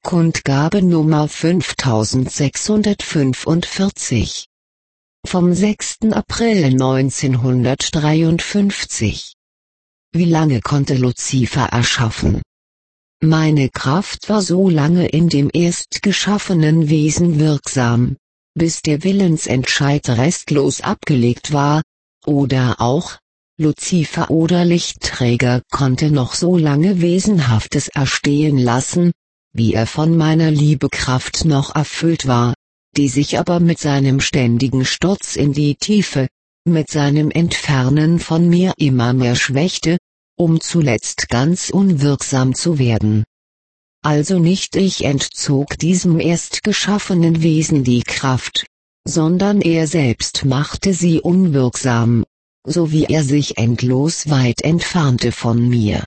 Kundgabe Nummer 5645 vom 6. April 1953. Wie lange konnte Luzifer erschaffen? Meine Kraft war so lange in dem erst geschaffenen Wesen wirksam, bis der Willensentscheid restlos abgelegt war, oder auch, Luzifer oder Lichtträger konnte noch so lange Wesenhaftes erstehen lassen, wie er von meiner Liebekraft noch erfüllt war, die sich aber mit seinem ständigen Sturz in die Tiefe, mit seinem Entfernen von mir immer mehr schwächte, um zuletzt ganz unwirksam zu werden. Also nicht ich entzog diesem erst geschaffenen Wesen die Kraft, sondern er selbst machte sie unwirksam, so wie er sich endlos weit entfernte von mir.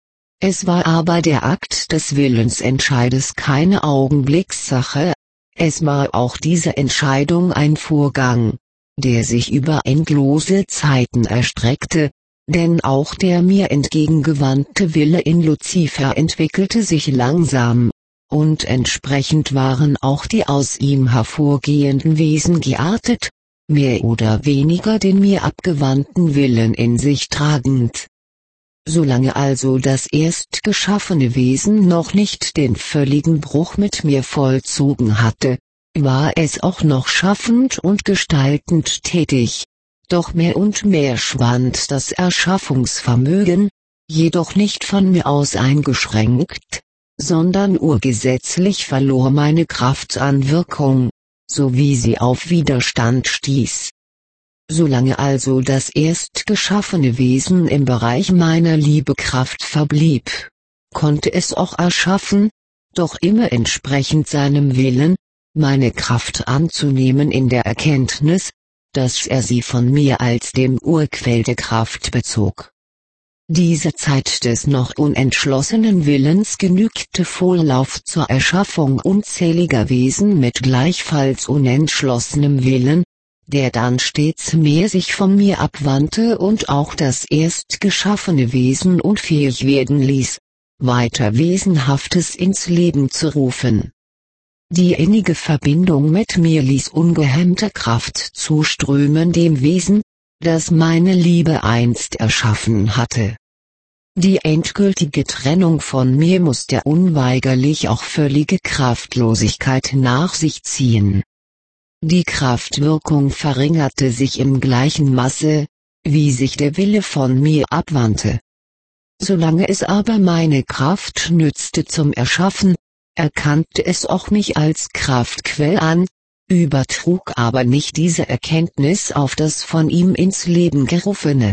Es war aber der Akt des Willensentscheides keine Augenblickssache, es war auch diese Entscheidung ein Vorgang, der sich über endlose Zeiten erstreckte, denn auch der mir entgegengewandte Wille in Luzifer entwickelte sich langsam, und entsprechend waren auch die aus ihm hervorgehenden Wesen geartet, mehr oder weniger den mir abgewandten Willen in sich tragend. Solange also das erst geschaffene Wesen noch nicht den völligen Bruch mit mir vollzogen hatte, war es auch noch schaffend und gestaltend tätig, doch mehr und mehr schwand das Erschaffungsvermögen, jedoch nicht von mir aus eingeschränkt, sondern urgesetzlich verlor meine Kraft an Wirkung, so wie sie auf Widerstand stieß. Solange also das erst geschaffene Wesen im Bereich meiner Liebekraft verblieb, konnte es auch erschaffen, doch immer entsprechend seinem Willen, meine Kraft anzunehmen in der Erkenntnis, dass er sie von mir als dem Urquell der Kraft bezog. Diese Zeit des noch unentschlossenen Willens genügte Vorlauf zur Erschaffung unzähliger Wesen mit gleichfalls unentschlossenem Willen, der dann stets mehr sich von mir abwandte und auch das erst geschaffene Wesen unfähig werden ließ, weiter Wesenhaftes ins Leben zu rufen. Die innige Verbindung mit mir ließ ungehemmte Kraft zuströmen dem Wesen, das meine Liebe einst erschaffen hatte. Die endgültige Trennung von mir musste unweigerlich auch völlige Kraftlosigkeit nach sich ziehen. Die Kraftwirkung verringerte sich im gleichen Maße, wie sich der Wille von mir abwandte. Solange es aber meine Kraft nützte zum Erschaffen, erkannte es auch mich als Kraftquell an, übertrug aber nicht diese Erkenntnis auf das von ihm ins Leben gerufene.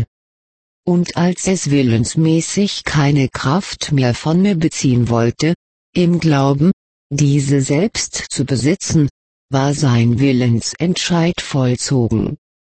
Und als es willensmäßig keine Kraft mehr von mir beziehen wollte, im Glauben, diese selbst zu besitzen, war sein Willensentscheid vollzogen.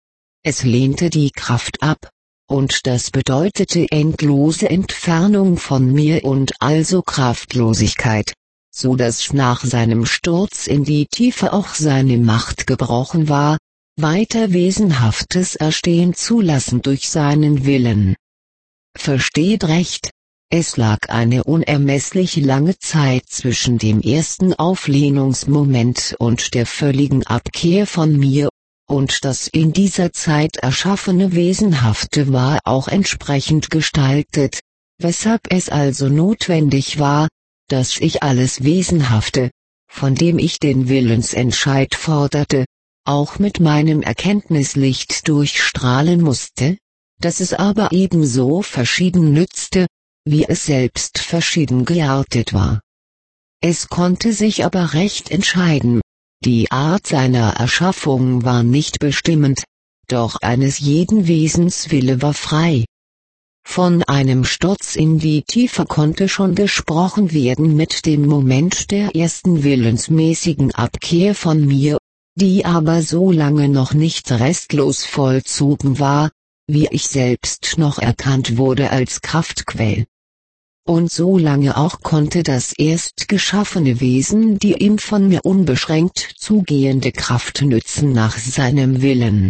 Es lehnte die Kraft ab, und das bedeutete endlose Entfernung von mir und also Kraftlosigkeit, so dass nach seinem Sturz in die Tiefe auch seine Macht gebrochen war, weiter Wesenhaftes erstehen zu lassen durch seinen Willen. Versteht recht, es lag eine unermesslich lange Zeit zwischen dem ersten Auflehnungsmoment und der völligen Abkehr von mir, und das in dieser Zeit erschaffene Wesenhafte war auch entsprechend gestaltet, weshalb es also notwendig war, dass ich alles Wesenhafte, von dem ich den Willensentscheid forderte, auch mit meinem Erkenntnislicht durchstrahlen musste, dass es aber ebenso verschieden nützte, wie es selbst verschieden geartet war. Es konnte sich aber recht entscheiden, die Art seiner Erschaffung war nicht bestimmend, doch eines jeden Wesens Wille war frei. Von einem Sturz in die Tiefe konnte schon gesprochen werden mit dem Moment der ersten willensmäßigen Abkehr von mir, die aber so lange noch nicht restlos vollzogen war, wie ich selbst noch erkannt wurde als Kraftquell. Und so lange auch konnte das erst geschaffene Wesen die ihm von mir unbeschränkt zugehende Kraft nützen nach seinem Willen.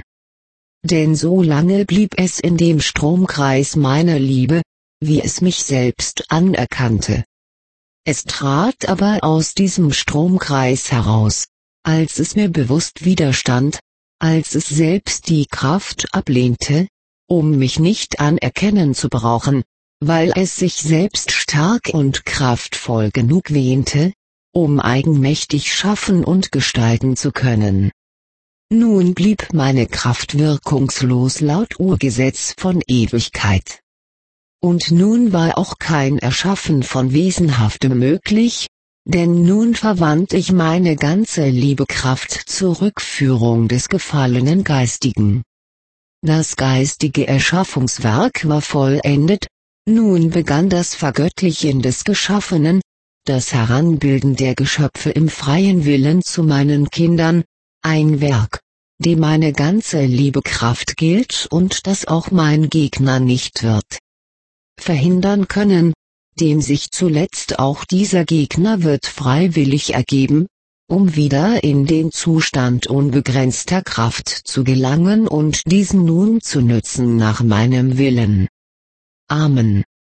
Denn so lange blieb es in dem Stromkreis meiner Liebe, wie es mich selbst anerkannte. Es trat aber aus diesem Stromkreis heraus, als es mir bewusst widerstand, als es selbst die Kraft ablehnte, um mich nicht anerkennen zu brauchen, weil es sich selbst stark und kraftvoll genug wähnte, um eigenmächtig schaffen und gestalten zu können. Nun blieb meine Kraft wirkungslos laut Urgesetz von Ewigkeit. Und nun war auch kein Erschaffen von Wesenhaftem möglich, denn nun verwandt ich meine ganze Liebekraft zur Rückführung des gefallenen Geistigen. Das geistige Erschaffungswerk war vollendet, nun begann das Vergöttlichen des Geschaffenen, das Heranbilden der Geschöpfe im freien Willen zu meinen Kindern, ein Werk, dem meine ganze Liebekraft gilt und das auch mein Gegner nicht wird verhindern können, dem sich zuletzt auch dieser Gegner wird freiwillig ergeben, um wieder in den Zustand unbegrenzter Kraft zu gelangen und diesen nun zu nützen nach meinem Willen. Amen.